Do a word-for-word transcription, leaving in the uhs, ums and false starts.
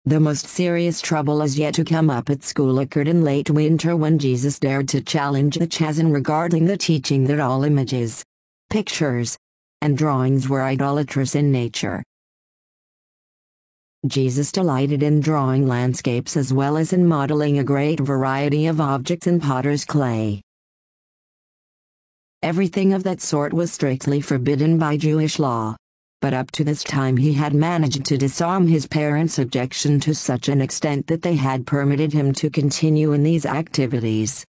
The most serious trouble as yet to come up at school occurred in late winter when Jesus dared to challenge the Chazan regarding the teaching that all images, pictures, and drawings were idolatrous in nature. Jesus delighted in drawing landscapes as well as in modeling a great variety of objects in potter's clay. Everything of that sort was strictly forbidden by Jewish law. But up to this time he had managed to disarm his parents' objection to such an extent that they had permitted him to continue in these activities.